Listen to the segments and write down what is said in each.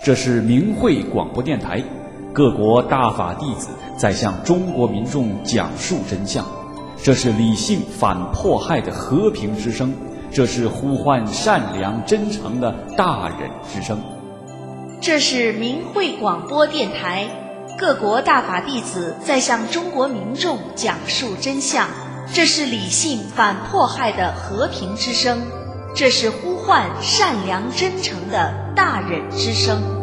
这是明慧广播电台，各国大法弟子在向中国民众讲述真相。这是理性反迫害的和平之声，这是呼唤善良真诚的大忍之声。 这是明慧广播电台，各国大法弟子在向中国民众讲述真相。这是理性反迫害的和平之声，这是呼唤善良真诚的大忍之声。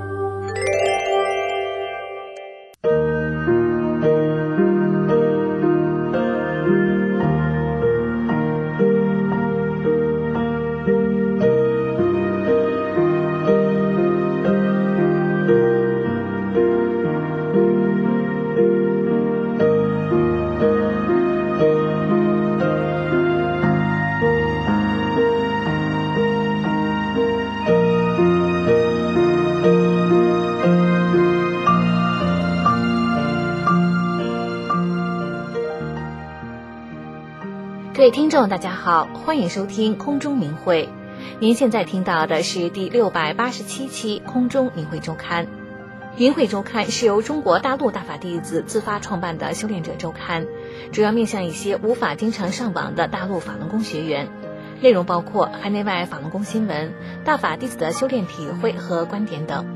各位听众大家好，欢迎收听空中明慧。您现在听到的是第687期空中明慧周刊。明慧周刊是由中国大陆大法弟子自发创办的修炼者周刊，主要面向一些无法经常上网的大陆法轮功学员，内容包括海内外法轮功新闻、大法弟子的修炼体会和观点等。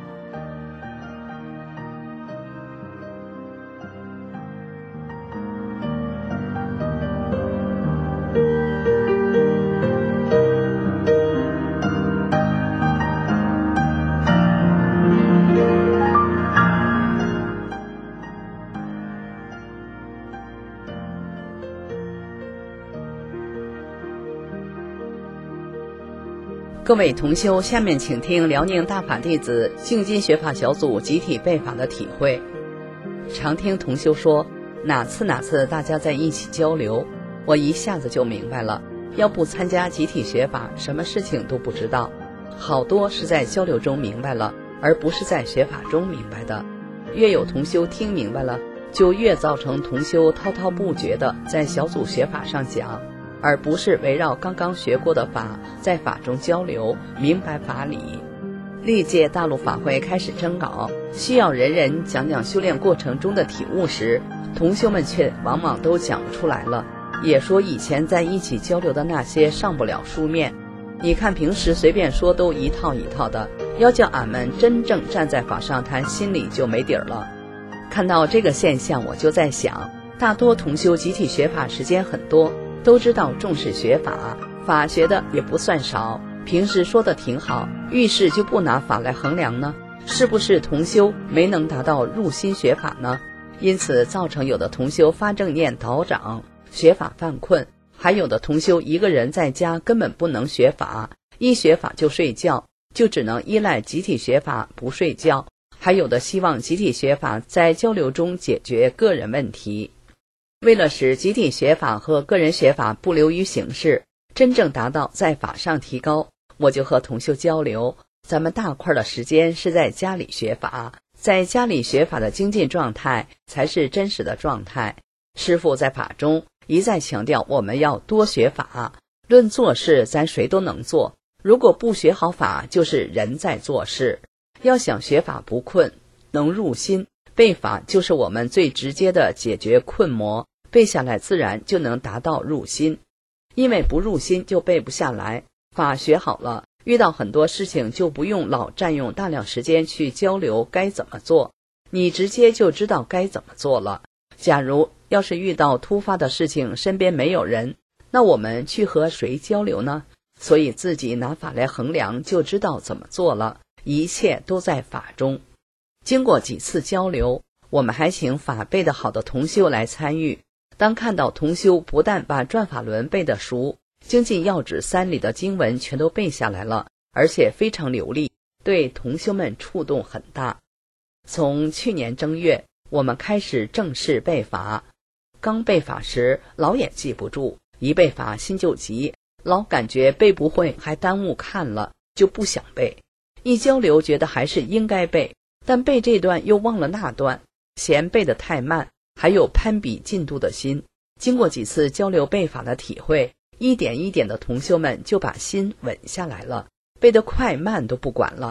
各位同修，下面请听辽宁大法弟子净金学法小组集体背法的体会。常听同修说，哪次大家在一起交流，我一下子就明白了，要不参加集体学法，什么事情都不知道。好多是在交流中明白了，而不是在学法中明白的。越有同修听明白了，就越造成同修滔滔不绝的在小组学法上讲，而不是围绕刚刚学过的法在法中交流，明白法理。历届大陆法会开始征稿，需要人人讲讲修炼过程中的体悟时，同修们却往往都讲不出来了，也说以前在一起交流的那些上不了书面。你看平时随便说都一套一套的，要叫俺们真正站在法上谈，心里就没底儿了。看到这个现象，我就在想，大多同修集体学法时间很多，都知道重视学法，法学的也不算少，平时说的挺好，遇事就不拿法来衡量呢？是不是同修没能达到入心学法呢？因此造成有的同修发正念倒掌，学法犯困，还有的同修一个人在家根本不能学法，一学法就睡觉，就只能依赖集体学法不睡觉，还有的希望集体学法在交流中解决个人问题。为了使集体学法和个人学法不流于形式，真正达到在法上提高，我就和同修交流，咱们大块的时间是在家里学法，在家里学法的精进状态才是真实的状态。师父在法中一再强调我们要多学法，论做事咱谁都能做，如果不学好法，就是人在做事。要想学法不困，能入心，背法就是我们最直接的解决困魔，背下来自然就能达到入心。因为不入心就背不下来，法学好了，遇到很多事情就不用老占用大量时间去交流该怎么做，你直接就知道该怎么做了。假如要是遇到突发的事情，身边没有人，那我们去和谁交流呢？所以自己拿法来衡量，就知道怎么做了，一切都在法中。经过几次交流，我们还请法背得好的同修来参与。当看到同修不但把转法轮背得熟，精进要旨3里的经文全都背下来了，而且非常流利，对同修们触动很大。从去年正月，我们开始正式背法。刚背法时老也记不住，一背法心就急，老感觉背不会还耽误看了，就不想背。一交流觉得还是应该背，但背这段又忘了那段，嫌背得太慢，还有攀比进度的心。经过几次交流背法的体会，一点一点的同修们就把心稳下来了，背得快慢都不管了，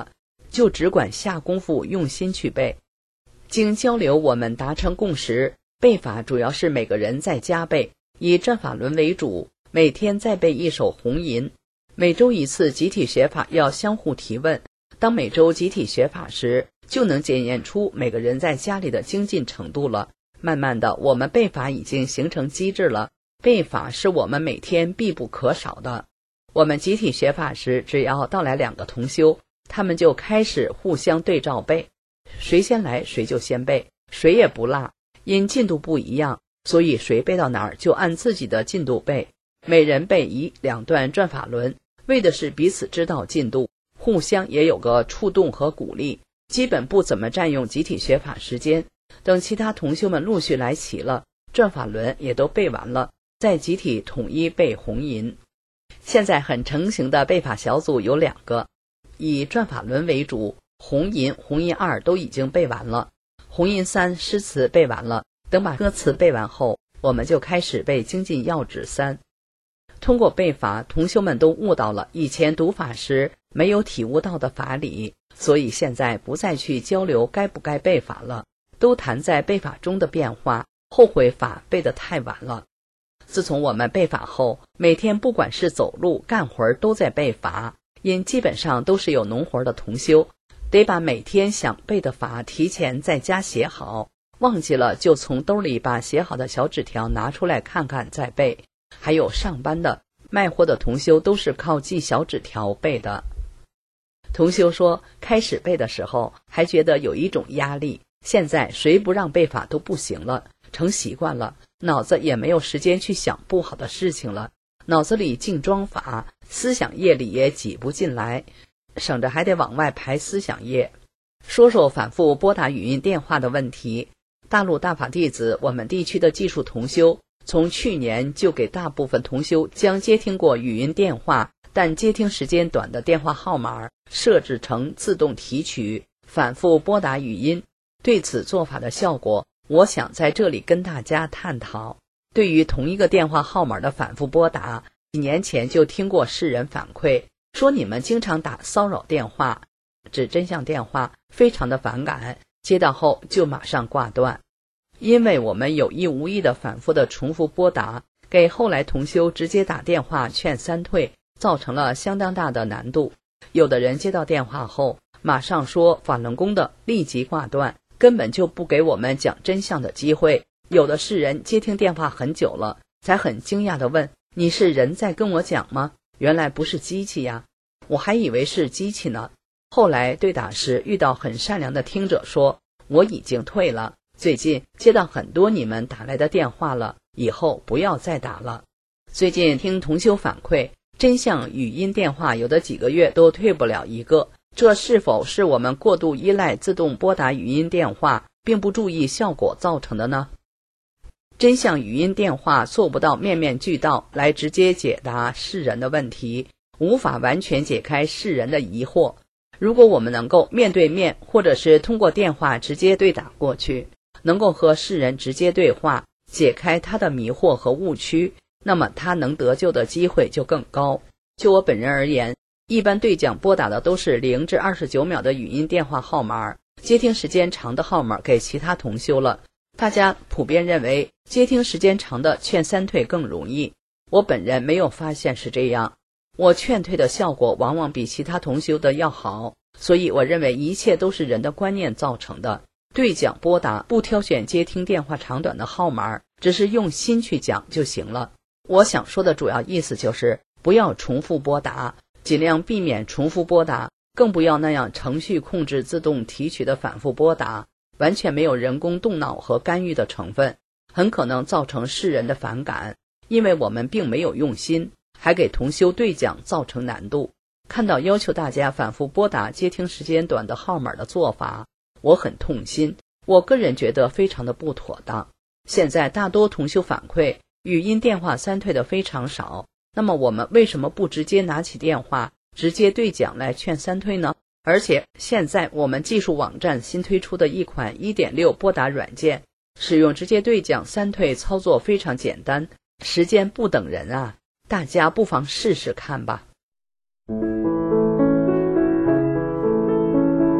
就只管下功夫用心去背。经交流我们达成共识，背法主要是每个人在家背，以转法轮为主，每天再背一首红吟。每周一次集体学法要相互提问，当每周集体学法时，就能检验出每个人在家里的精进程度了。慢慢的，我们背法已经形成机制了，背法是我们每天必不可少的。我们集体学法时，只要到来2个同修，他们就开始互相对照背，谁先来谁就先背，谁也不落。因进度不一样，所以谁背到哪儿就按自己的进度背，每人背1-2段转法轮，为的是彼此知道进度，互相也有个触动和鼓励，基本不怎么占用集体学法时间。等其他同修们陆续来齐了，转法轮也都背完了，再集体统一背红吟。现在很成型的背法小组有2个，以转法轮为主，红吟2都已经背完了，红吟3诗词背完了，等把歌词背完后，我们就开始背精进要旨3。通过背法，同修们都悟到了以前读法时没有体悟到的法理，所以现在不再去交流该不该背法了，都谈在背法中的变化，后悔法背得太晚了。自从我们背法后，每天不管是走路干活都在背法，因基本上都是有农活的同修，得把每天想背的法提前在家写好，忘记了就从兜里把写好的小纸条拿出来看看再背。还有上班的卖货的同修都是靠记小纸条背的。同修说，开始背的时候还觉得有一种压力，现在谁不让背法都不行了，成习惯了，脑子也没有时间去想不好的事情了，脑子里净装法，思想业里也挤不进来，省着还得往外排思想业。说说反复拨打语音电话的问题。大陆大法弟子我们地区的技术同修从去年就给大部分同修将接听过语音电话但接听时间短的电话号码设置成自动提取，反复拨打语音。对此做法的效果，我想在这里跟大家探讨。对于同一个电话号码的反复拨打，几年前就听过世人反馈说，你们经常打骚扰电话，指真相电话，非常的反感，接到后就马上挂断。因为我们有意无意的反复的重复拨打，给后来同修直接打电话劝3退，造成了相当大的难度。有的人接到电话后马上说法轮功的，立即挂断，根本就不给我们讲真相的机会。有的是人接听电话很久了，才很惊讶地问，你是人在跟我讲吗？原来不是机器呀，我还以为是机器呢。后来对打时遇到很善良的听者说，我已经退了，最近接到很多你们打来的电话了，以后不要再打了。最近听同修反馈，真相语音电话有的几个月都退不了一个，这是否是我们过度依赖自动拨打语音电话并不注意效果造成的呢？真相语音电话做不到面面俱到来直接解答世人的问题，无法完全解开世人的疑惑。如果我们能够面对面或者是通过电话直接对打过去，能够和世人直接对话，解开他的迷惑和误区，那么他能得救的机会就更高。就我本人而言，一般对讲拨打的都是0至29秒的语音电话号码，接听时间长的号码给其他同修了。大家普遍认为接听时间长的劝3退更容易，我本人没有发现是这样，我劝退的效果往往比其他同修的要好，所以我认为一切都是人的观念造成的。对讲拨打不挑选接听电话长短的号码，只是用心去讲就行了。我想说的主要意思就是不要重复拨打，尽量避免重复拨打，更不要那样程序控制自动提取的反复拨打，完全没有人工动脑和干预的成分，很可能造成世人的反感，因为我们并没有用心，还给同修对讲造成难度。看到要求大家反复拨打接听时间短的号码的做法，我很痛心，我个人觉得非常的不妥当。现在大多同修反馈语音电话3退的非常少，那么我们为什么不直接拿起电话直接对讲来劝3退呢？而且现在我们技术网站新推出的一款 1.6 拨打软件，使用直接对讲3退操作非常简单，时间不等人啊，大家不妨试试看吧。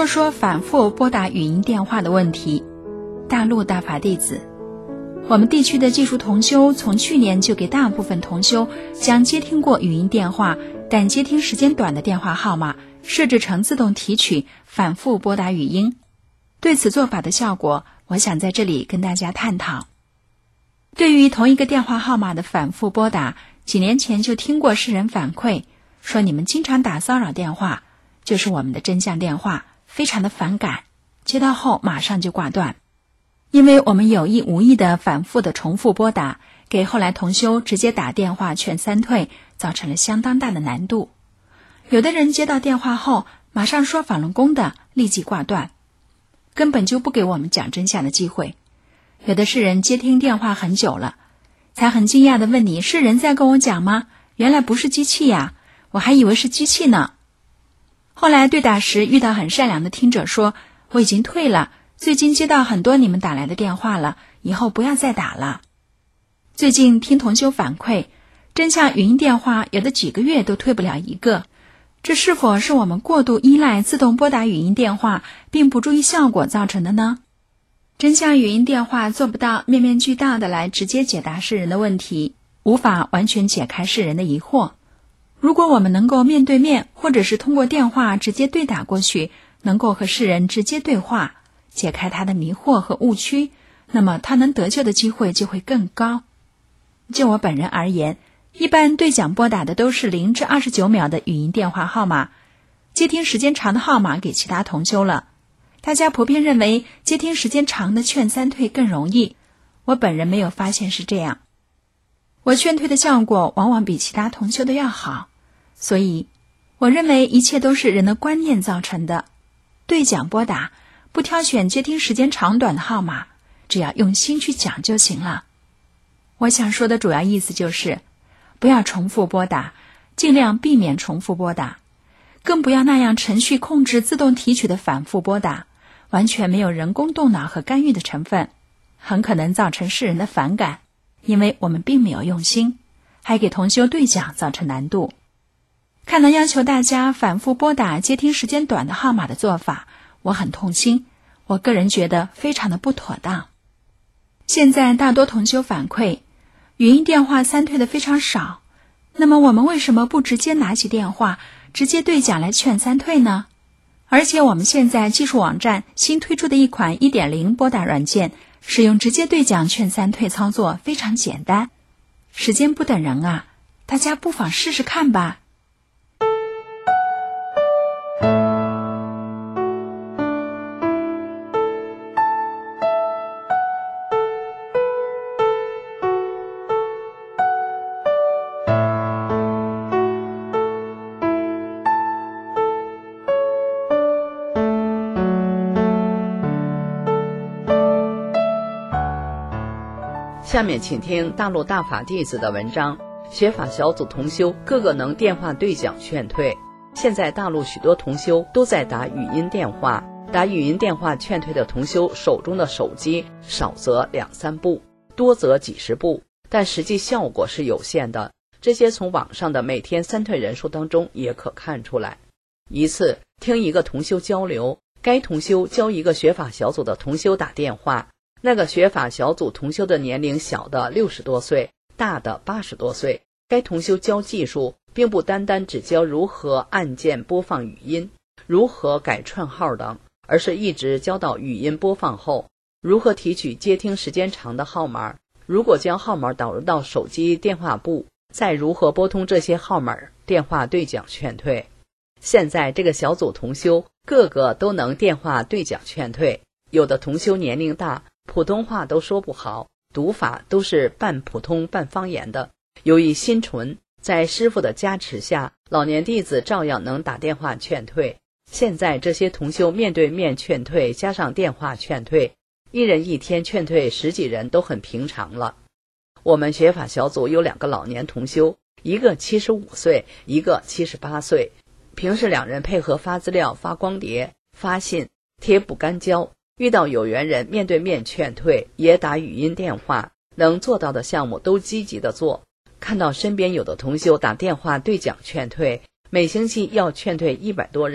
说说反复拨打语音电话的问题。大陆大法弟子，我们地区的技术同修从去年就给大部分同修将接听过语音电话但接听时间短的电话号码设置成自动提取，反复拨打语音。对此做法的效果，我想在这里跟大家探讨。对于同一个电话号码的反复拨打，几年前就听过世人反馈说，你们经常打骚扰电话，就是我们的真相电话，非常的反感，接到后马上就挂断。因为我们有意无意的反复的重复拨打，给后来同修直接打电话劝三退，造成了相当大的难度。有的人接到电话后马上说法轮功的，立即挂断，根本就不给我们讲真相的机会。有的是人接听电话很久了，才很惊讶地问你，是人在跟我讲吗？原来不是机器呀，我还以为是机器呢。后来对打时遇到很善良的听者说，我已经退了，最近接到很多你们打来的电话了，以后不要再打了。最近听同修反馈，真相语音电话有的几个月都退不了一个，这是否是我们过度依赖自动拨打语音电话并不注意效果造成的呢？真相语音电话做不到面面俱到的来直接解答世人的问题，无法完全解开世人的疑惑。如果我们能够面对面或者是通过电话直接对打过去，能够和世人直接对话，解开他的迷惑和误区，那么他能得救的机会就会更高。就我本人而言，一般对讲拨打的都是0至29秒的语音电话号码，接听时间长的号码给其他同修了。大家普遍认为接听时间长的劝三退更容易，我本人没有发现是这样。我劝退的效果往往比其他同修的要好，所以我认为一切都是人的观念造成的。对讲拨打不挑选接听时间长短的号码，只要用心去讲就行了。我想说的主要意思就是不要重复拨打，尽量避免重复拨打，更不要那样程序控制自动提取的反复拨打，完全没有人工动脑和干预的成分，很可能造成世人的反感，因为我们并没有用心，还给同修对讲造成难度。看到要求大家反复拨打接听时间短的号码的做法，我很痛心，我个人觉得非常的不妥当。现在大多同修反馈，语音电话三退的非常少，那么我们为什么不直接拿起电话直接对讲来劝三退呢？而且我们现在技术网站新推出的一款 1.0 拨打软件，使用直接对讲劝三退操作非常简单。时间不等人啊，大家不妨试试看吧。 下面请听大陆大法弟子的文章，学法小组同修个个能电话对讲劝退。现在大陆许多同修都在打语音电话，打语音电话劝退的同修手中的手机少则2-3部，多则几十部，但实际效果是有限的。这些从网上的每天三退人数当中也可看出来。一次听一个同修交流，该同修教一个学法小组的同修打电话，那个学法小组同修的年龄小的60多岁，大的80多岁。该同修教技术并不单单只教如何按键播放语音，如何改串号等，而是一直教到语音播放后如何提取接听时间长的号码，如果将号码导入到手机电话簿，再如何拨通这些号码电话对讲劝退。现在这个小组同修个个都能电话对讲劝退，有的同修年龄大，普通话都说不好，读法都是半普通半方言的。由于心纯，在师父的加持下，老年弟子照样能打电话劝退。现在这些同修面对面劝退加上电话劝退，一人一天劝退10几人都很平常了。我们学法小组有2个老年同修，一个75岁，一个78岁。平时2人配合发资料、发光碟、发信、贴不干胶，遇到有缘人面对面劝退，也打语音电话，能做到的项目都积极的做。看到身边有的同修打电话对讲劝退，每星期要劝退100多人，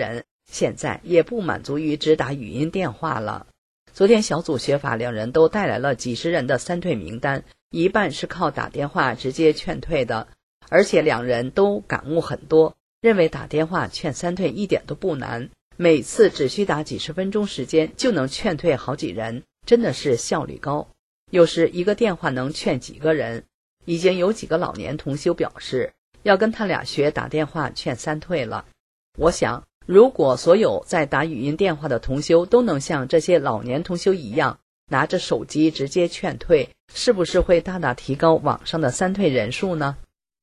现在也不满足于只打语音电话了。昨天小组学法2人都带来了几十人的删退名单，一半是靠打电话直接劝退的，而且2人都感悟很多，认为打电话劝删退一点都不难，每次只需打几十分钟时间就能劝退好几人，真的是效率高。有时一个电话能劝几个人。已经有几个老年同修表示要跟他俩学打电话劝删退了。我想如果所有在打语音电话的同修都能像这些老年同修一样拿着手机直接劝退，是不是会大大提高网上的删退人数呢？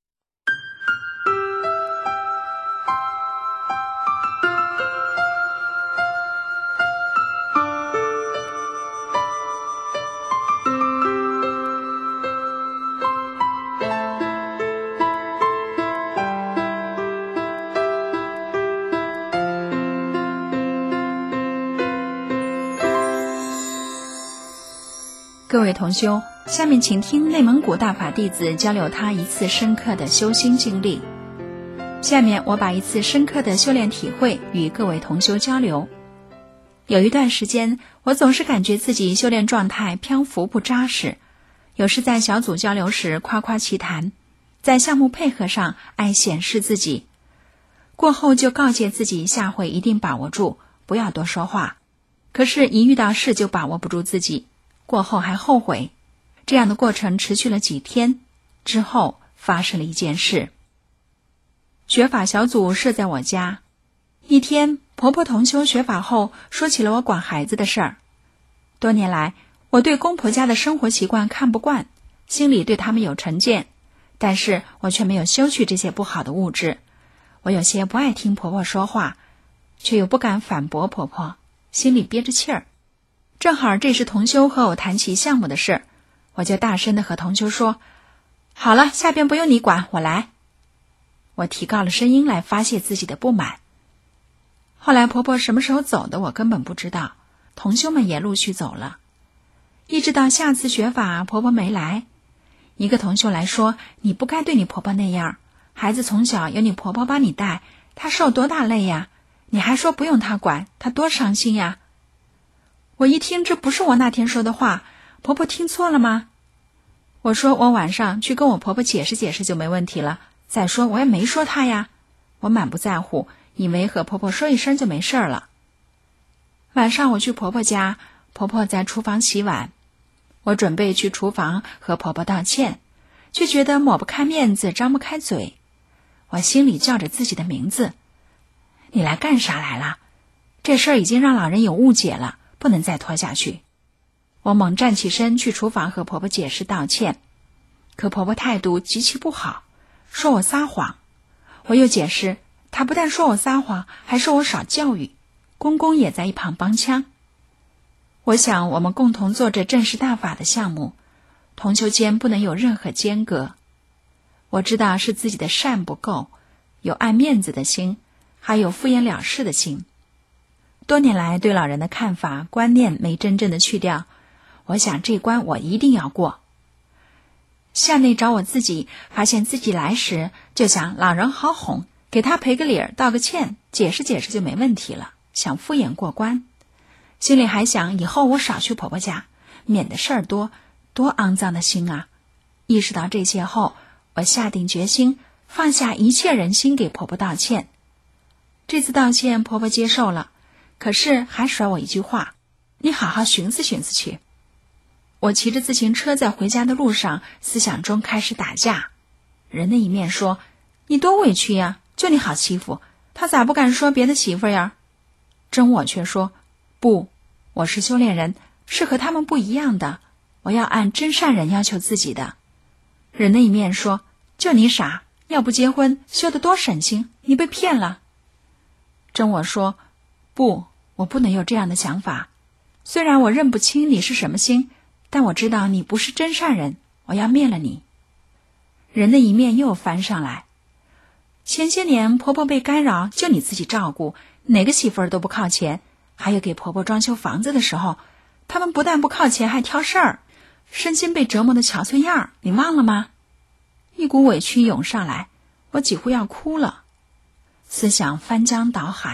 各位同修，下面请听内蒙古大法弟子交流他一次深刻的修心经历。下面我把一次深刻的修炼体会与各位同修交流。有一段时间，我总是感觉自己修炼状态漂浮不扎实，有时在小组交流时夸夸其谈，在项目配合上爱显示自己，过后就告诫自己下回一定把握住，不要多说话。可是一遇到事就把握不住自己，过后还后悔。这样的过程持续了几天之后，发生了一件事。学法小组设在我家，一天婆婆同修学法后说起了我管孩子的事儿。多年来我对公婆家的生活习惯看不惯，心里对他们有成见，但是我却没有修去这些不好的物质。我有些不爱听婆婆说话，却又不敢反驳婆婆，心里憋着气儿。正好这时同修和我谈起项目的事，我就大声地和同修说，好了，下边不用你管，我来。我提高了声音来发泄自己的不满。后来婆婆什么时候走的我根本不知道，同修们也陆续走了。一直到下次学法婆婆没来，一个同修来说，你不该对你婆婆那样，孩子从小有你婆婆帮你带，她受多大累呀，你还说不用她管，她多伤心呀。我一听这不是我那天说的话，婆婆听错了吗？我说我晚上去跟我婆婆解释解释就没问题了，再说我也没说她呀，我满不在乎，以为和婆婆说一声就没事了。晚上我去婆婆家，婆婆在厨房洗碗，我准备去厨房和婆婆道歉，却觉得抹不开面子，张不开嘴。我心里叫着自己的名字，你来干啥来了？这事儿已经让老人有误解了，不能再拖下去。我猛站起身去厨房和婆婆解释道歉，可婆婆态度极其不好，说我撒谎。我又解释，她不但说我撒谎，还说我少教育，公公也在一旁帮腔。我想我们共同做着正视大法的项目，同修间不能有任何间隔。我知道是自己的善不够，有爱面子的心，还有敷衍了事的心。多年来对老人的看法观念没真正的去掉，我想这关我一定要过。向内找我自己，发现自己来时就想老人好哄，给他赔个礼儿道个歉，解释解释就没问题了，想敷衍过关。心里还想以后我少去婆婆家，免得事儿多，多肮脏的心啊。意识到这些后，我下定决心放下一切人心给婆婆道歉。这次道歉婆婆接受了，可是还甩我一句话，你好好寻思寻思去。我骑着自行车在回家的路上，思想中开始打架。人的一面说，你多委屈呀，就你好欺负，他咋不敢说别的媳妇呀？真我却说，不，我是修炼人，是和他们不一样的，我要按真善人要求自己的。人的一面说，就你傻，要不结婚修得多省心，你被骗了。真我说，不，我不能有这样的想法。虽然我认不清你是什么心，但我知道你不是真善人，我要灭了你。人的一面又翻上来，前些年婆婆被干扰，就你自己照顾，哪个媳妇儿都不靠前，还有给婆婆装修房子的时候，他们不但不靠前，还挑事儿，身心被折磨的憔悴样，你忘了吗？一股委屈涌上来，我几乎要哭了。思想翻江倒海，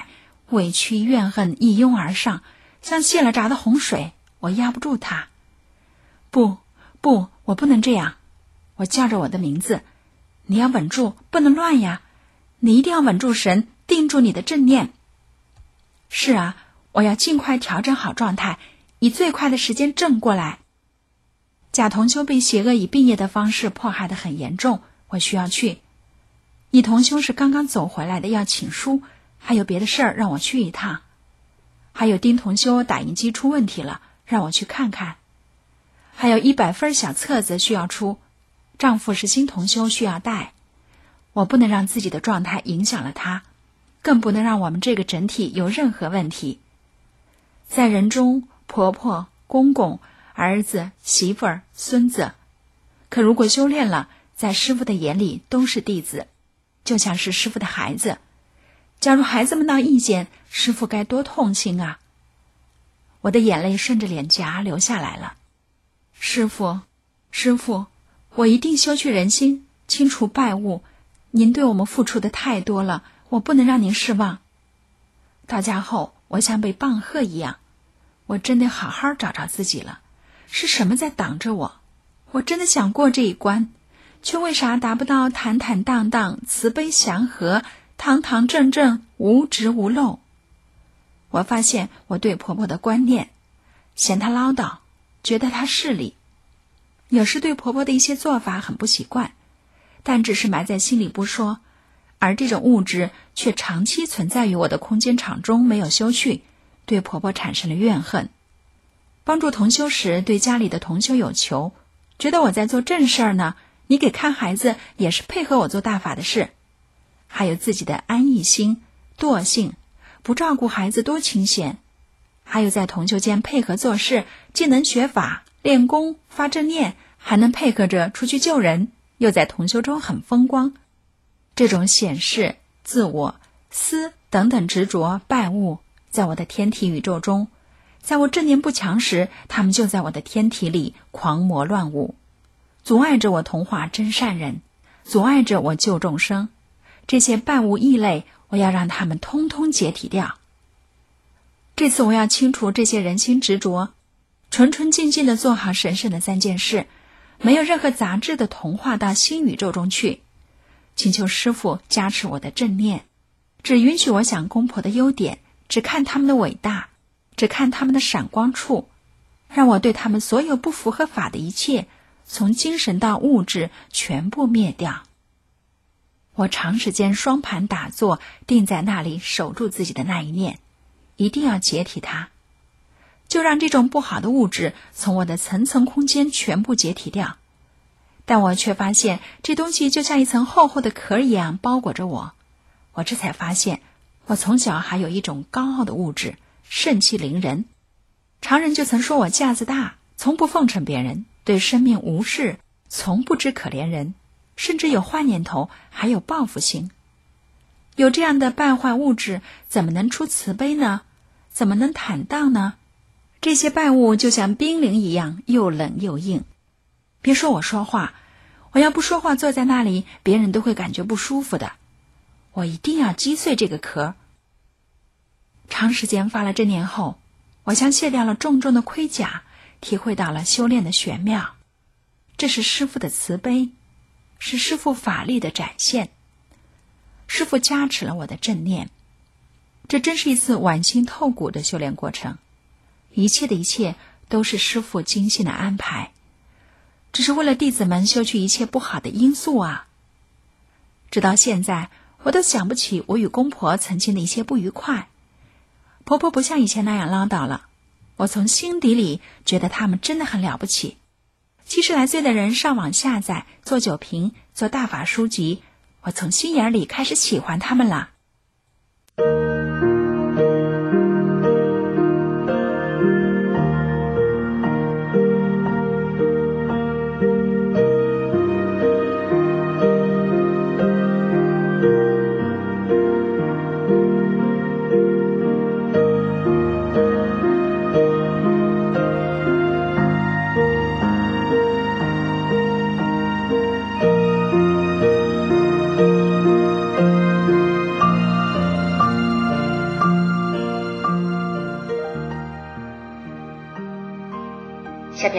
委屈怨恨一拥而上，像泄了闸的洪水，我压不住它。不，我不能这样。我叫着我的名字，你要稳住，不能乱呀！你一定要稳住神，定住你的正念。是啊，我要尽快调整好状态，以最快的时间正过来。甲同修被邪恶以病业的方式迫害得很严重，我需要去。乙同修是刚刚走回来的，要请书，还有别的事儿让我去一趟。还有丁同修打印机出问题了，让我去看看。还有100份小册子需要出，丈夫是新同修需要带。我不能让自己的状态影响了他，更不能让我们这个整体有任何问题。在人中，婆婆、公公、儿子、媳妇儿、孙子，可如果修炼了，在师父的眼里都是弟子，就像是师父的孩子。假如孩子们闹意见，师父该多痛心啊！我的眼泪顺着脸颊流下来了。师父，我一定修去人心，清除败物。您对我们付出的太多了，我不能让您失望。到家后，我像被棒喝一样，我真得好好找找自己了。是什么在挡着我？我真的想过这一关，却为啥达不到坦坦荡荡、慈悲祥和、堂堂正正、无执无漏？我发现我对婆婆的观念，嫌她唠叨，觉得她势利，有时对婆婆的一些做法很不习惯，但只是埋在心里不说，而这种物质却长期存在于我的空间场中，没有修去，对婆婆产生了怨恨。帮助同修时，对家里的同修有求，觉得我在做正事儿呢，你给看孩子也是配合我做大法的事。还有自己的安逸心、惰性，不照顾孩子多清闲。还有在同修间配合做事，既能学法、练功、发正念，还能配合着出去救人，又在同修中很风光。这种显示、自我、私等等执着败物，在我的天体宇宙中，在我正念不强时，他们就在我的天体里狂魔乱舞，阻碍着我同化真善人，阻碍着我救众生。这些败物异类，我要让他们通通解体掉。这次我要清除这些人心执着，纯纯净净地做好神圣的3件事，没有任何杂质的同化到新宇宙中去。请求师父加持我的正念，只允许我想公婆的优点，只看他们的伟大，只看他们的闪光处，让我对他们所有不符合法的一切，从精神到物质全部灭掉。我长时间双盘打坐，定在那里守住自己的那一念，一定要解体它，就让这种不好的物质从我的层层空间全部解体掉。但我却发现这东西就像一层厚厚的壳一样包裹着我。我这才发现，我从小还有一种高傲的物质，盛气凌人。常人就曾说我架子大，从不奉承别人，对生命无视，从不知可怜人，甚至有坏念头，还有报复心。有这样的败坏物质，怎么能出慈悲呢？怎么能坦荡呢？这些败物就像冰凌一样，又冷又硬。别说我说话，我要不说话坐在那里，别人都会感觉不舒服的。我一定要击碎这个壳。长时间发了正念后，我像卸掉了重重的盔甲，体会到了修炼的玄妙。这是师父的慈悲，是师父法力的展现。师父加持了我的正念，这真是一次剜心透骨的修炼过程。一切的一切都是师父精心的安排，只是为了弟子们修去一切不好的因素啊。直到现在，我都想不起我与公婆曾经的一些不愉快。婆婆不像以前那样唠叨了，我从心底里觉得他们真的很了不起。70来岁的人上网下载做酒瓶，做大法书籍，我从心眼里开始喜欢他们了。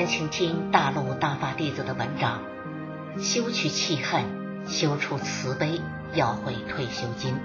先请听大陆大法弟子的文章：修去气恨，修出慈悲，要回退休金。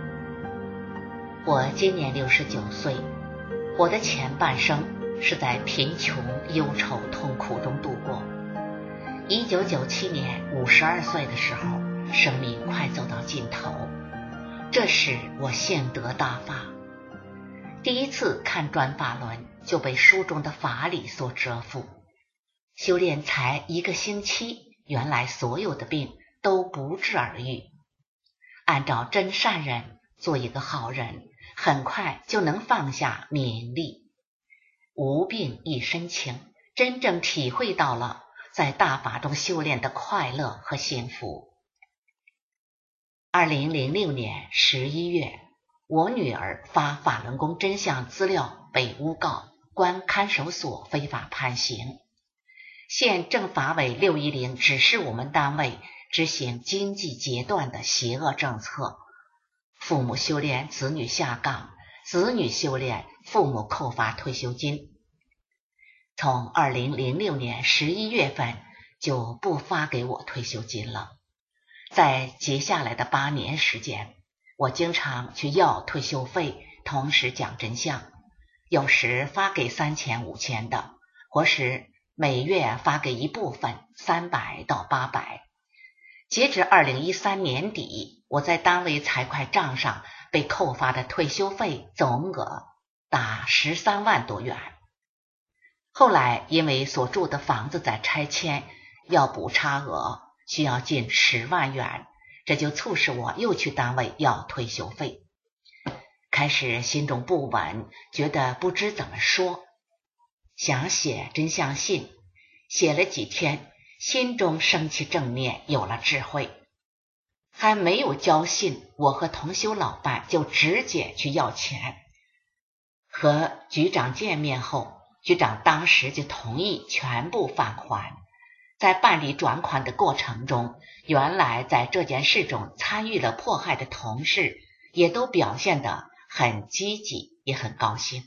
我今年69岁，我的前半生是在贫穷、忧愁、痛苦中度过。1997年52岁的时候，生命快走到尽头，这时我性得大发。第一次看转法轮，就被书中的法理所折服。修炼才1个星期，原来所有的病都不治而愈。按照真善人做一个好人，很快就能放下名利。无病一身轻，真正体会到了在大法中修炼的快乐和幸福。2006年11月，我女儿发法轮功真相资料被诬告，关看守所非法判刑。县政法委610指示我们单位执行经济截断的邪恶政策，父母修炼，子女下岗；子女修炼，父母扣发退休金。从2006年11月份就不发给我退休金了。在接下来的8年时间，我经常去要退休费，同时讲真相，有时发给3000、5000的，或是每月发给一部分300到800。截至2013年底，我在单位财会账上被扣发的退休费总额达13万多元。后来因为所住的房子在拆迁，要补差额，需要近10万元，这就促使我又去单位要退休费。开始心中不稳，觉得不知怎么说，想写真相信，写了几天，心中升起正念，有了智慧。还没有交信，我和同修老伴就直接去要钱。和局长见面后，局长当时就同意全部返还。在办理转款的过程中，原来在这件事中参与了迫害的同事也都表现得很积极，也很高兴。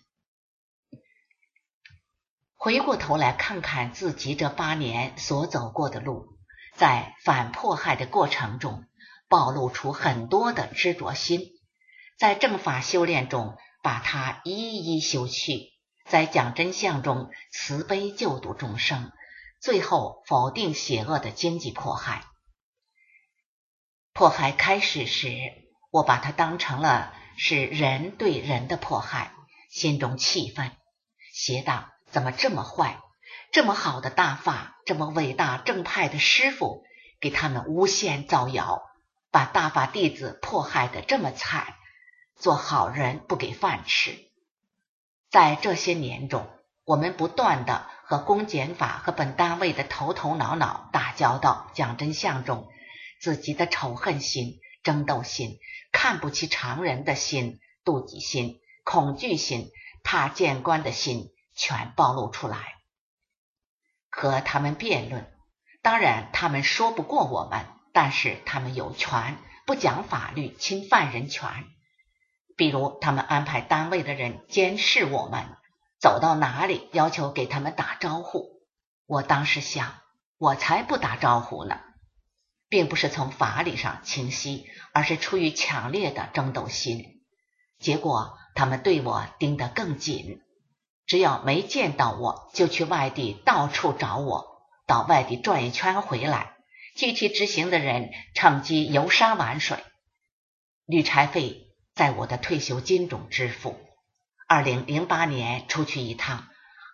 回过头来看看自己这8年所走过的路，在反迫害的过程中暴露出很多的执着心，在正法修炼中把它一一修去，在讲真相中慈悲救度众生，最后否定邪恶的经济迫害。迫害开始时，我把它当成了是人对人的迫害，心中气愤，邪党怎么这么坏，这么好的大法，这么伟大正派的师父，给他们诬陷造谣，把大法弟子迫害得这么惨，做好人不给饭吃。在这些年中，我们不断地和公检法和本单位的头头脑脑打交道，讲真相中自己的仇恨心、争斗心、看不起常人的心、妒忌心、恐惧心、怕见官的心全暴露出来。和他们辩论，当然他们说不过我们，但是他们有权，不讲法律，侵犯人权。比如他们安排单位的人监视我们，走到哪里要求给他们打招呼。我当时想，我才不打招呼呢，并不是从法理上清晰，而是出于强烈的争斗心。结果他们对我盯得更紧，只要没见到我，就去外地到处找我，到外地转一圈回来，具体执行的人趁机游山玩水。旅差费在我的退休金中支付。2008年出去一趟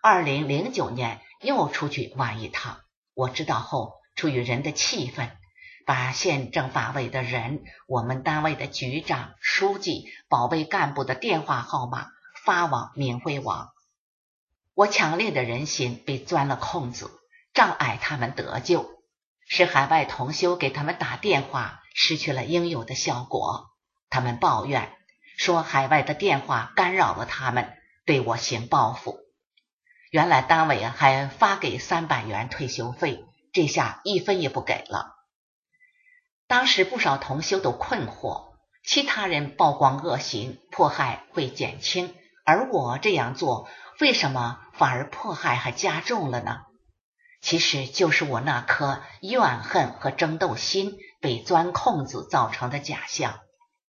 ，2009年又出去玩一趟。我知道后，出于人的气愤，把县政法委的人、我们单位的局长、书记、保卫干部的电话号码发往明慧网。我强烈的人心被钻了空子，障碍他们得救，使海外同修给他们打电话失去了应有的效果。他们抱怨说海外的电话干扰了他们，对我行报复。原来单位还发给300元退休费，这下1分也不给了。当时不少同修都困惑，其他人曝光恶行，迫害会减轻，而我这样做，为什么反而迫害还加重了呢？ 其实就是我那颗怨恨和争斗心被钻空子造成的假象。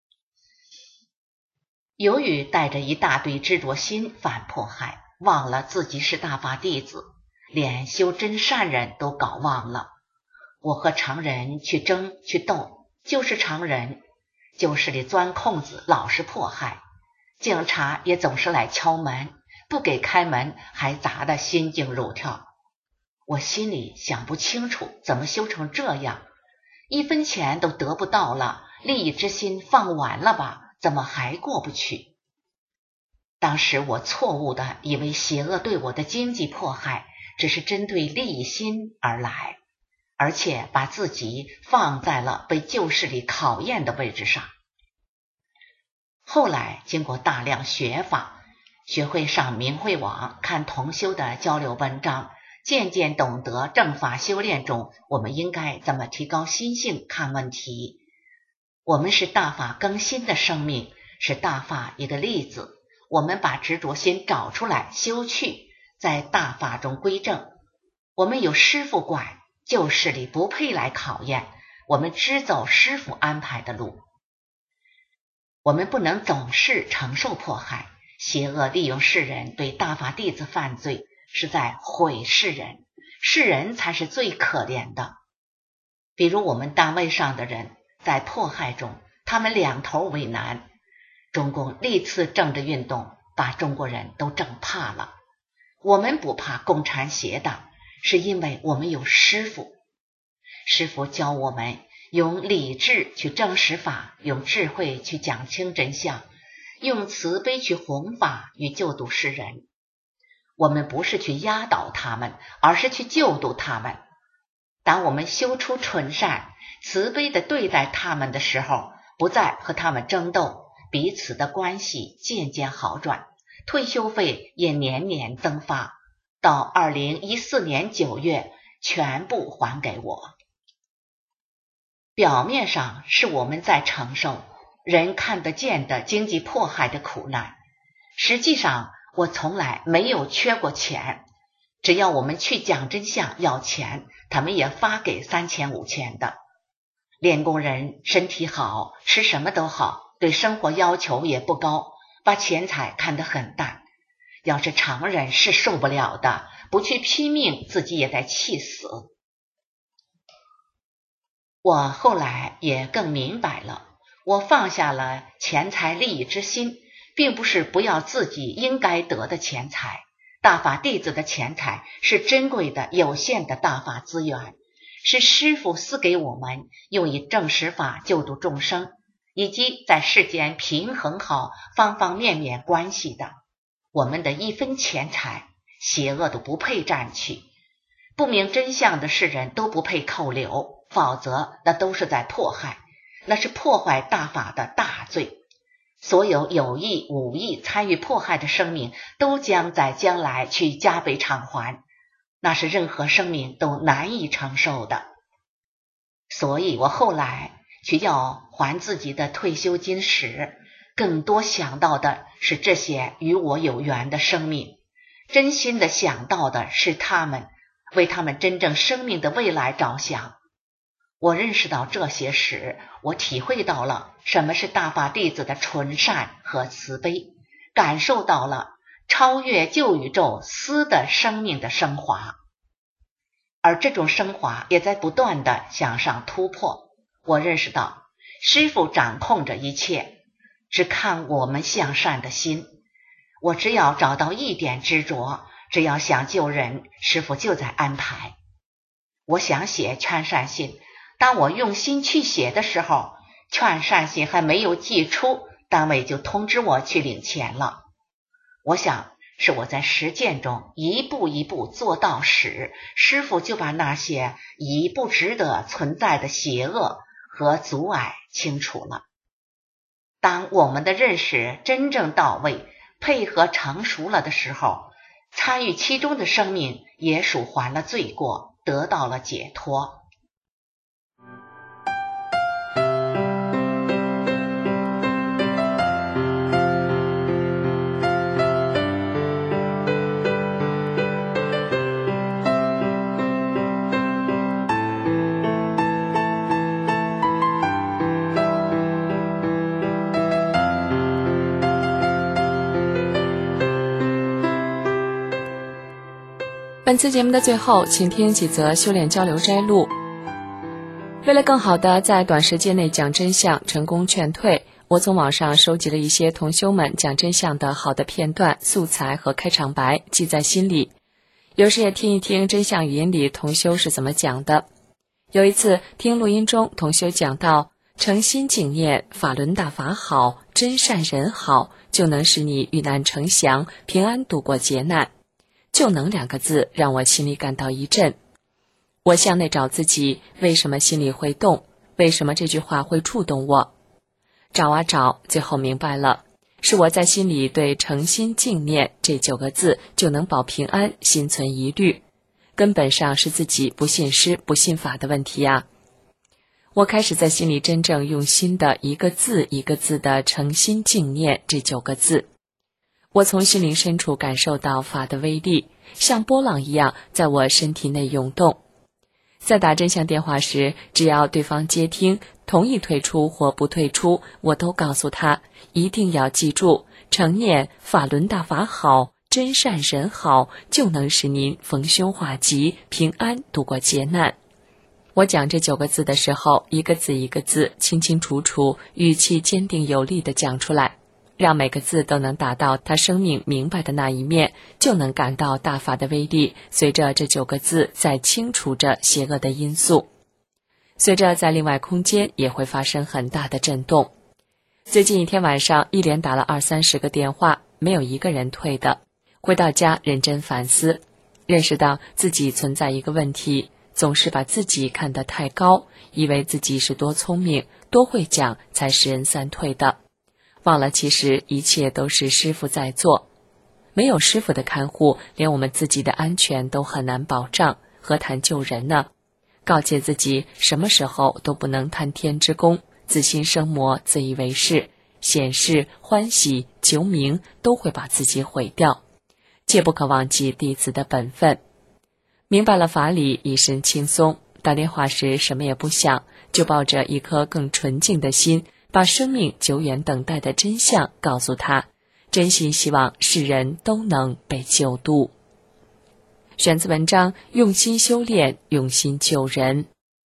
由于带着一大堆执着心反迫害，忘了自己是大法弟子，连修真善人都搞忘了。我和常人去争去斗，就是常人，就是里钻空子，老是迫害，警察也总是来敲门，不给开门，还砸得心惊肉跳。我心里想不清楚，怎么修成这样，一分钱都得不到了，利益之心放完了吧，怎么还过不去？当时我错误地以为邪恶对我的经济迫害只是针对利益心而来，而且把自己放在了被旧势力考验的位置上。后来经过大量学法，学会上明慧网看同修的交流文章，渐渐懂得正法修炼中我们应该怎么提高心性看问题。我们是大法更新的生命，是大法一个例子，我们把执着心找出来修去，在大法中归正。我们有师父管，旧势力不配来考验，我们只走师父安排的路。我们不能总是承受迫害，邪恶利用世人对大法弟子犯罪，是在毁世人，世人才是最可怜的。比如我们单位上的人在迫害中，他们两头为难。中共历次政治运动把中国人都整怕了，我们不怕共产邪党，是因为我们有师父。师父教我们用理智去证实法，用智慧去讲清真相，用慈悲去弘法与救度世人。我们不是去压倒他们，而是去救度他们。当我们修出纯善，慈悲地对待他们的时候，不再和他们争斗，彼此的关系渐渐好转，退休费也年年增发，到2014年9月全部还给我。表面上是我们在承受人看得见的经济迫害的苦难，实际上我从来没有缺过钱，只要我们去讲真相要钱，他们也发给3000、5000的。练功人身体好，吃什么都好，对生活要求也不高，把钱财看得很淡。要是常人是受不了的，不去拼命，自己也得气死。我后来也更明白了，我放下了钱财利益之心，并不是不要自己应该得的钱财。大法弟子的钱财是珍贵的有限的大法资源，是师父赐给我们，用以正实法救度众生，以及在世间平衡好方方面面关系的。我们的一分钱财，邪恶都不配占去，不明真相的世人都不配扣留，否则那都是在迫害，那是破坏大法的大罪。所有有意无意参与迫害的生命，都将在将来去加倍偿还，那是任何生命都难以承受的。所以我后来去要还自己的退休金时，更多想到的是这些与我有缘的生命，真心的想到的是他们，为他们真正生命的未来着想。我认识到这些时，我体会到了什么是大法弟子的纯善和慈悲，感受到了超越旧宇宙思的生命的升华，而这种升华也在不断的向上突破。我认识到师父掌控着一切，只看我们向善的心。我只要找到一点执着，只要想救人，师父就在安排。我想写劝善信，当我用心去写的时候，劝善信还没有寄出，单位就通知我去领钱了。我想是我在实践中一步一步做到时，师父就把那些已不值得存在的邪恶和阻碍清除了。当我们的认识真正到位，配合成熟了的时候，参与其中的生命也赎还了罪过，得到了解脱。 本次节目的最后，请听几则修炼交流摘录。为了更好地在短时间内讲真相，成功劝退，我从网上收集了一些同修们讲真相的好的片段、素材和开场白，记在心里。有时也听一听真相语音里同修是怎么讲的。有一次听录音中，同修讲到诚心敬念法轮大法好，真善人好，就能使你遇难成祥，平安度过劫难。就能2个字让我心里感到一震。我向内找自己，为什么心里会动？为什么这句话会触动我？找啊找，最后明白了，是我在心里对诚心敬念这9个字就能保平安心存疑虑，根本上是自己不信师不信法的问题啊。我开始在心里真正用心的一个字一个字的诚心敬念这9个字。我从心灵深处感受到法的威力，像波浪一样在我身体内涌动。在打真相电话时，只要对方接听，同意退出或不退出，我都告诉他一定要记住，诚念法轮大法好，真善人好，就能使您逢凶化吉，平安度过劫难。我讲这9个字的时候，一个字一个字清清楚楚，语气坚定有力地讲出来，让每个字都能达到他生命明白的那一面，就能感到大法的威力，随着这9个字在清除着邪恶的因素。随着在另外空间也会发生很大的震动。最近一天晚上一连打了20-30个电话，没有一个人退的。回到家认真反思，认识到自己存在一个问题，总是把自己看得太高，以为自己是多聪明多会讲才使人散退的，忘了其实一切都是师父在做。没有师父的看护，连我们自己的安全都很难保障，何谈救人呢？告诫自己什么时候都不能贪天之功，自心生魔，自以为是，显示欢喜求名都会把自己毁掉，切不可忘记弟子的本分。明白了法理，一身轻松，打电话时什么也不想，就抱着一颗更纯净的心，把生命久远等待的真相告诉他，真心希望世人都能被救度。选自文章，用心修炼，用心救人。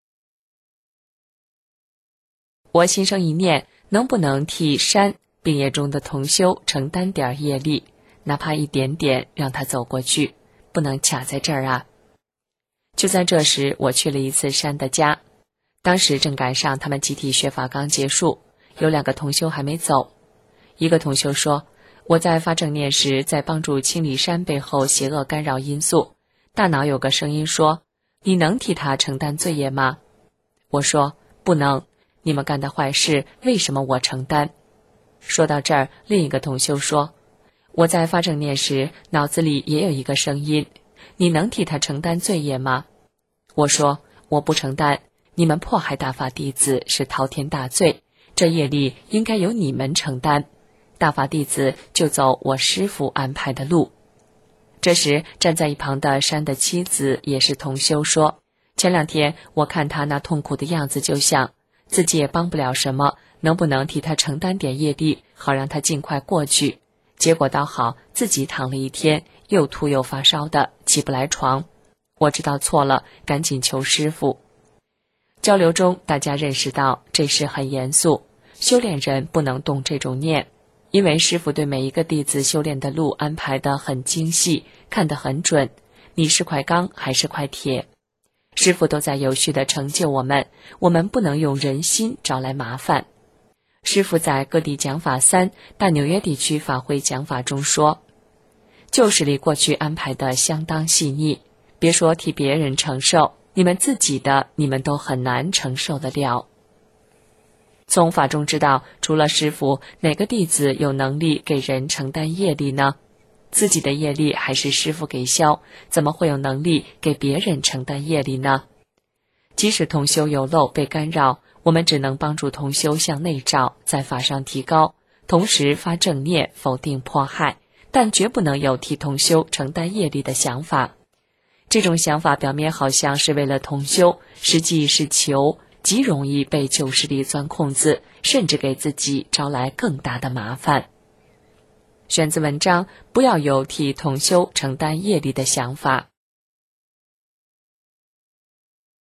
我心生一念，能不能替山病业中的同修承担点业力，哪怕一点点，让他走过去，不能卡在这儿啊。就在这时，我去了一次山的家，当时正赶上他们集体学法刚结束，有2个同修还没走。一个同修说，我在发正念时，在帮助清理山背后邪恶干扰因素，大脑有个声音说，你能替他承担罪业吗？我说，不能，你们干的坏事为什么我承担？说到这儿，另一个同修说，我在发正念时，脑子里也有一个声音，你能替他承担罪业吗？我说，我不承担，你们迫害大法弟子是滔天大罪，这业力应该由你们承担，大法弟子就走我师父安排的路。这时站在一旁的山的妻子也是同修说，前2天我看他那痛苦的样子，就想自己也帮不了什么，能不能替他承担点业力，好让他尽快过去。结果倒好，自己躺了1天，又吐又发烧的，起不来床。我知道错了，赶紧求师父。交流中大家认识到这事很严肃，修炼人不能动这种念，因为师父对每一个弟子修炼的路安排得很精细，看得很准，你是块钢还是块铁，师父都在有序地成就我们，我们不能用人心找来麻烦。师父在各地讲法3大纽约地区法会讲法中说，旧势力过去安排的相当细腻，别说替别人承受，你们自己的你们都很难承受得了。从法中知道，除了师父，哪个弟子有能力给人承担业力呢？自己的业力还是师父给消，怎么会有能力给别人承担业力呢？即使同修有漏被干扰，我们只能帮助同修向内照，在法上提高，同时发正念，否定迫害，但绝不能有替同修承担业力的想法。这种想法表面好像是为了同修，实际是求，极容易被旧势力钻空子，甚至给自己招来更大的麻烦。选自文章，不要有替同修承担业力的想法。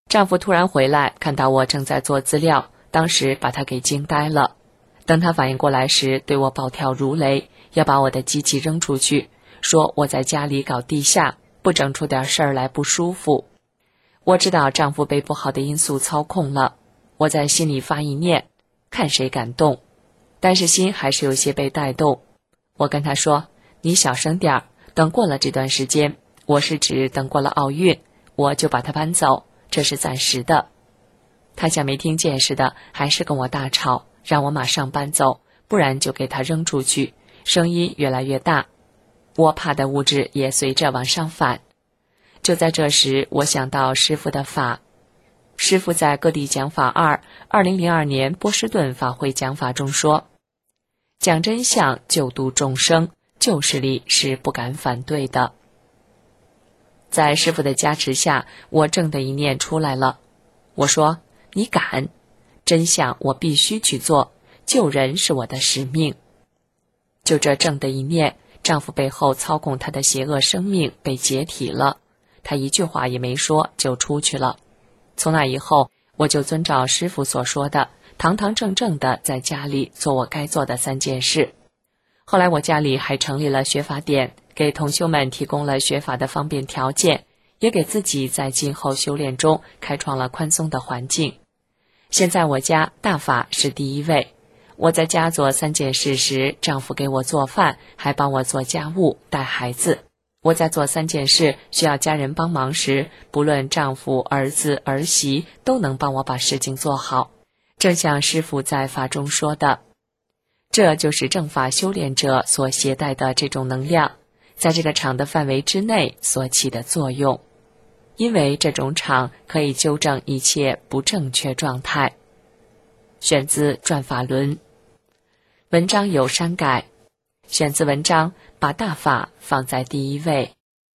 丈夫突然回来，看到我正在做资料，当时把他给惊呆了。等他反应过来时，对我暴跳如雷，要把我的机器扔出去，说我在家里搞地下，不整出点事儿来不舒服。我知道丈夫被不好的因素操控了，我在心里发一念，看谁敢动，但是心还是有些被带动。我跟他说，你小声点儿，等过了这段时间，我是指等过了奥运，我就把它搬走，这是暂时的。他像没听见似的，还是跟我大吵，让我马上搬走，不然就给他扔出去，声音越来越大，我怕的物质也随着往上反。就在这时，我想到师父的法。师父在各地讲法2002年波士顿法会讲法中说，讲真相救度众生，旧势力是不敢反对的。在师父的加持下，我正的一念出来了。我说，你敢，真相我必须去做，救人是我的使命。就这正的一念，丈夫背后操控他的邪恶生命被解体了，他一句话也没说就出去了。从那以后，我就遵照师父所说的，堂堂正正的在家里做我该做的3件事。后来我家里还成立了学法点，给同修们提供了学法的方便条件，也给自己在今后修炼中开创了宽松的环境。现在我家大法是第一位，我在家做3件事时，丈夫给我做饭，还帮我做家务带孩子。我在做3件事需要家人帮忙时，不论丈夫、儿子、儿媳都能帮我把事情做好，正像师父在法中说的，这就是正法修炼者所携带的这种能量，在这个场的范围之内所起的作用，因为这种场可以纠正一切不正确状态。选自《转法轮》，文章有删改，选自文章把大法放在第一位。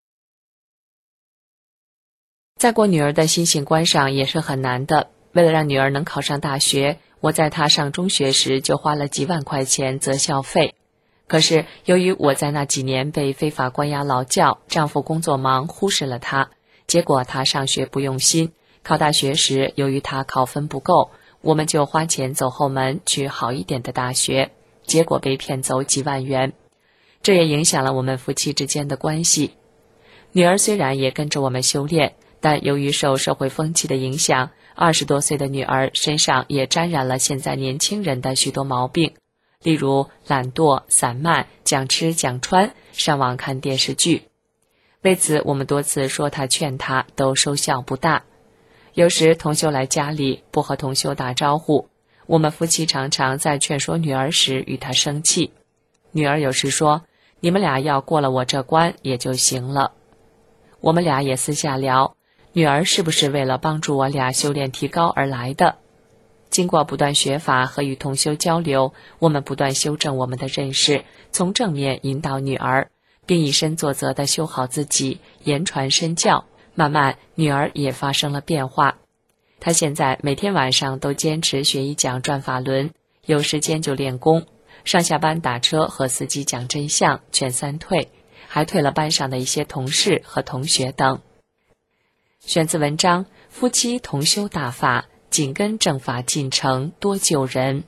在过女儿的心性观上也是很难的，为了让女儿能考上大学，我在她上中学时就花了几万块钱择校费。可是由于我在那几年被非法关押劳教，丈夫工作忙忽视了她，结果她上学不用心，考大学时由于她考分不够，我们就花钱走后门去好一点的大学，结果被骗走几万元。这也影响了我们夫妻之间的关系。女儿虽然也跟着我们修炼，但由于受社会风气的影响，20多岁的女儿身上也沾染了现在年轻人的许多毛病，例如懒惰、散漫、讲吃讲穿、上网看电视剧。为此我们多次说她劝她，都收效不大。有时同修来家里不和同修打招呼，我们夫妻常常在劝说女儿时与她生气。女儿有时说，你们俩要过了我这关也就行了。我们俩也私下聊，女儿是不是为了帮助我俩修炼提高而来的。经过不断学法和与同修交流，我们不断修正我们的认识，从正面引导女儿，并以身作则地修好自己，言传身教。慢慢女儿也发生了变化，她现在每天晚上都坚持学一讲转法轮，有时间就练功，上下班打车和司机讲真相，劝3退，还退了班上的一些同事和同学等。选自文章夫妻同修大法，紧跟正法进程，多救人。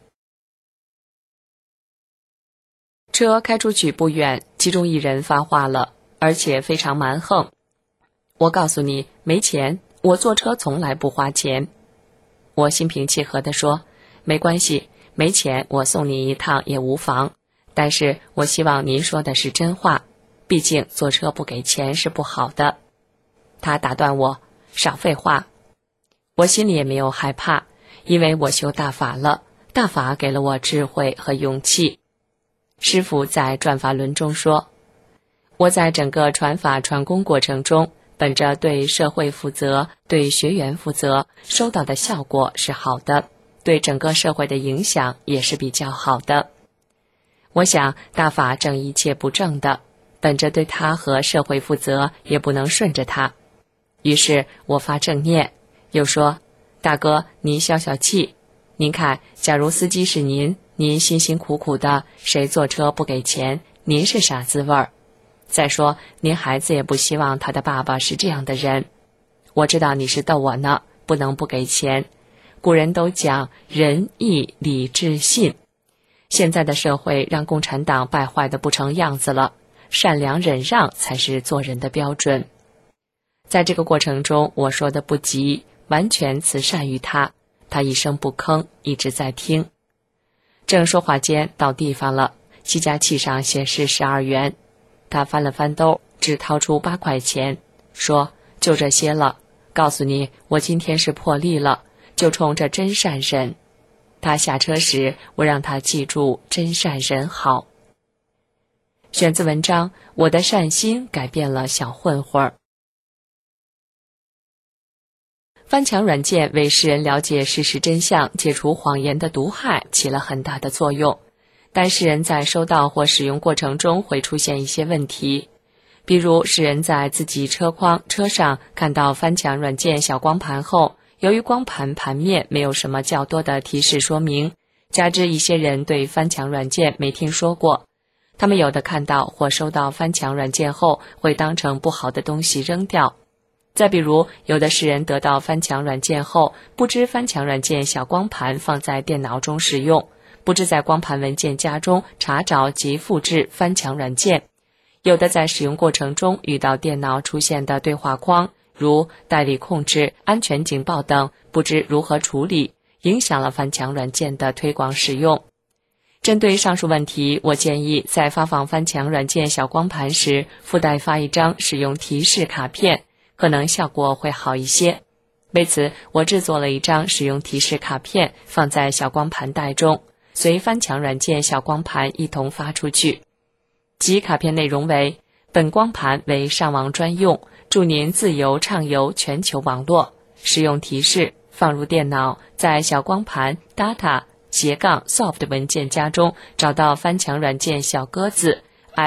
车开出去不远，其中一人发话了，而且非常蛮横。我告诉你，没钱，我坐车从来不花钱。我心平气和地说，没关系，没钱我送你一趟也无妨，但是我希望您说的是真话，毕竟坐车不给钱是不好的。他打断我，少废话。我心里也没有害怕，因为我修大法了，大法给了我智慧和勇气。师父在转法轮中说，我在整个传法传功过程中，本着对社会负责、对学员负责，收到的效果是好的，对整个社会的影响也是比较好的。我想大法正一切不正的，本着对他和社会负责，也不能顺着他。于是我发正念，又说，大哥，您消消气，您看，假如司机是您辛辛苦苦的，谁坐车不给钱，您是啥滋味儿？再说，您孩子也不希望他的爸爸是这样的人。我知道你是逗我呢， 不能不给钱。古人都讲仁义礼智信，现在的社会让共产党败坏的不成样子了，善良忍让才是做人的标准。在这个过程中，我说的不急，完全慈善于他，他一声不吭，一直在听。正说话间到地方了，计价器上显示12元，他翻了翻兜，只掏出8块钱，说就这些了，告诉你我今天是破例了，就冲着真善忍。他下车时，我让他记住真善忍好。选自文章《我的善心改变了小混混》。翻墙软件为世人了解事实真相、解除谎言的毒害起了很大的作用，但世人在收到或使用过程中会出现一些问题，比如世人在自己车筐、车上看到翻墙软件小光盘后，由于光盘盘面没有什么较多的提示说明，加之一些人对翻墙软件没听说过，他们有的看到或收到翻墙软件后会当成不好的东西扔掉。再比如，有的世人得到翻墙软件后，不知翻墙软件小光盘放在电脑中使用，不知在光盘文件夹中查找及复制翻墙软件。有的在使用过程中遇到电脑出现的对话框，如代理控制、安全警报等，不知如何处理，影响了翻墙软件的推广使用。针对上述问题，我建议在发放翻墙软件小光盘时，附带发一张使用提示卡片，可能效果会好一些。为此，我制作了一张使用提示卡片，放在小光盘袋中，随翻墙软件小光盘一同发出去。即卡片内容为：本光盘为上网专用，祝您自由畅游全球网络。使用提示：放入电脑，在小光盘 data-soft 文件夹中找到翻墙软件小鸽子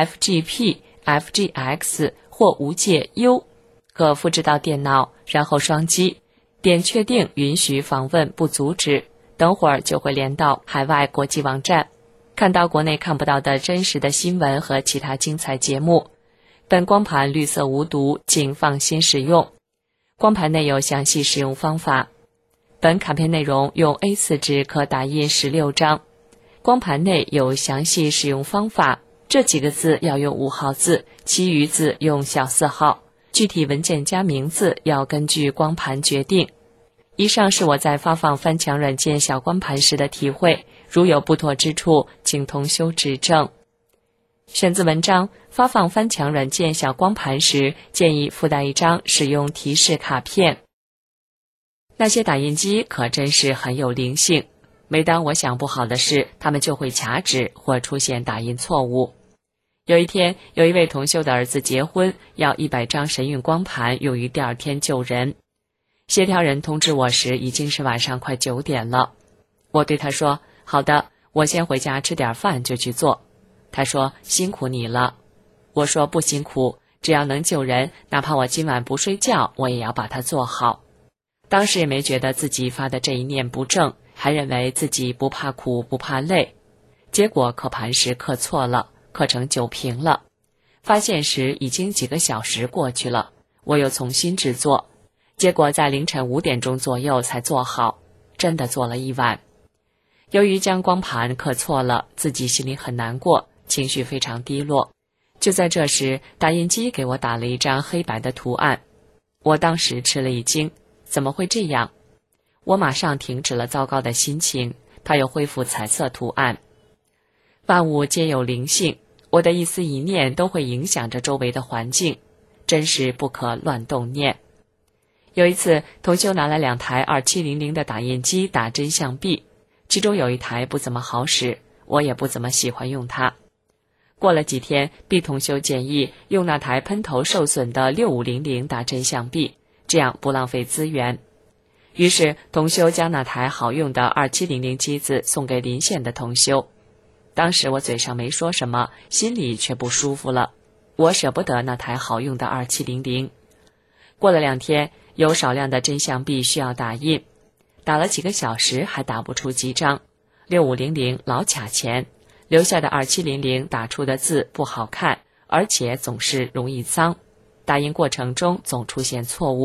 FGP、FGX 或无界 U，可复制到电脑，然后双击，点确定允许访问不阻止，等会儿就会连到海外国际网站，看到国内看不到的真实的新闻和其他精彩节目。本光盘绿色无毒，请放心使用。光盘内有详细使用方法。本卡片内容用 A4 纸可打印16张。光盘内有详细使用方法，这几个字要用5号字，其余字用小4号。具体文件夹名字要根据光盘决定。以上是我在发放翻墙软件小光盘时的体会，如有不妥之处，请同修指正。选自文章，发放翻墙软件小光盘时，建议附带一张使用提示卡片。那些打印机可真是很有灵性，每当我想不好的事，他们就会卡纸或出现打印错误。有一天，有一位同修的儿子结婚，要100张神韵光盘用于第2天救人。协调人通知我时，已经是晚上快9点了。我对他说：好的，我先回家吃点饭就去做。他说：辛苦你了。我说：不辛苦，只要能救人，哪怕我今晚不睡觉，我也要把它做好。当时也没觉得自己发的这一念不正，还认为自己不怕苦不怕累。结果刻盘时刻错了，刻成9平了，发现时已经几个小时过去了，我又重新制作，结果在凌晨5点钟左右才做好，真的做了1晚。由于将光盘刻错了，自己心里很难过，情绪非常低落。就在这时，打印机给我打了一张黑白的图案，我当时吃了一惊，怎么会这样？我马上停止了糟糕的心情，它又恢复彩色图案。万物皆有灵性，我的一丝一念都会影响着周围的环境，真是不可乱动念。有一次，同修拿了2台2700的打印机打真相币，其中有一台不怎么好使，我也不怎么喜欢用它。过了几天，B同修建议用那台喷头受损的6500打真相币，这样不浪费资源。于是同修将那台好用的2700机子送给邻县的同修。当时我嘴上没说什么，心里却不舒服了，我舍不得那台好用的2700。过了2天，有少量的真相币需要打印，打了几个小时还打不出几张，6500老卡钱，留下的2700打出的字不好看，而且总是容易脏，打印过程中总出现错误，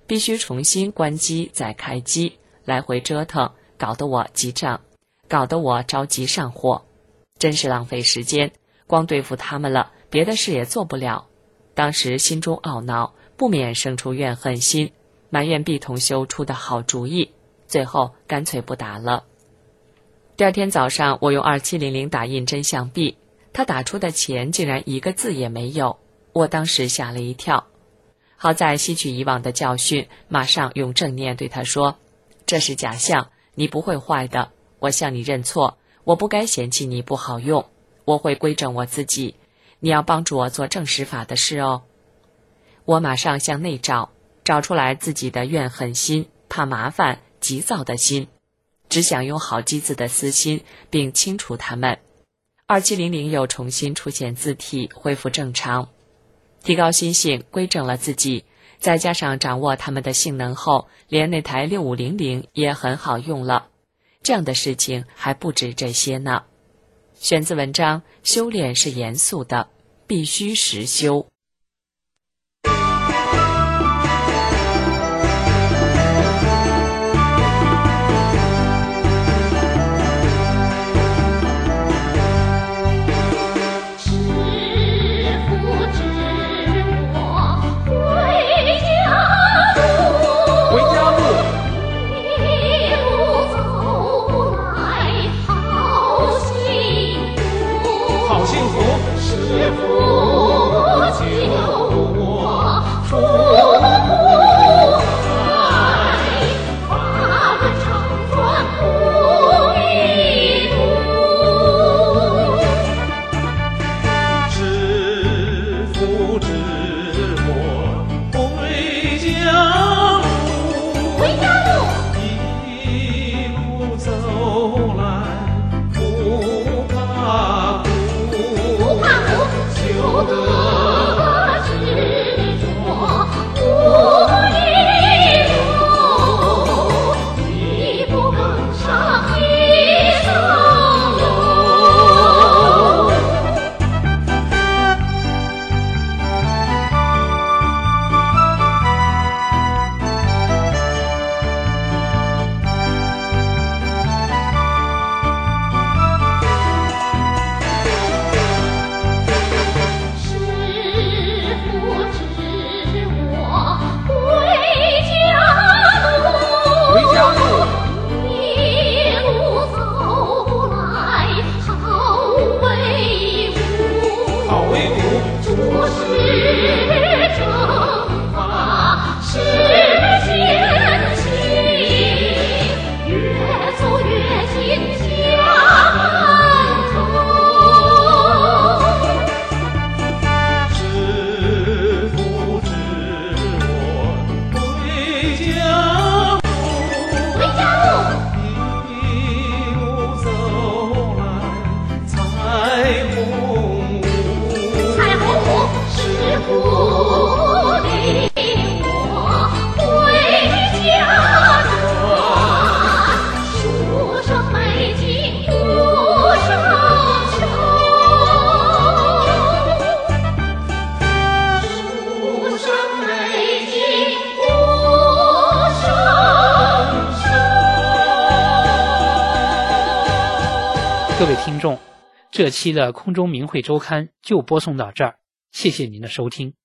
必须重新关机再开机，来回折腾，搞得我急涨，搞得我着急上货，真是浪费时间，光对付他们了，别的事也做不了。当时心中懊恼，不免生出怨恨心，埋怨毕同修出的好主意，最后干脆不打了。第二天早上，我用2700打印真相币，他打出的钱竟然一个字也没有，我当时吓了一跳。好在吸取以往的教训，马上用正念对他说，这是假象，你不会坏的，我向你认错，我不该嫌弃你不好用，我会归正我自己，你要帮助我做正实法的事哦。我马上向内找出来自己的怨恨心、怕麻烦、急躁的心，只想用好机子的私心，并清除它们。2700又重新出现字体，恢复正常。提高心性，归正了自己，再加上掌握它们的性能后，连那台6500也很好用了。这样的事情还不止这些呢。选自文章，修炼是严肃的，必须实修。 各位听众，这期的空中明慧周刊就播送到这儿，谢谢您的收听。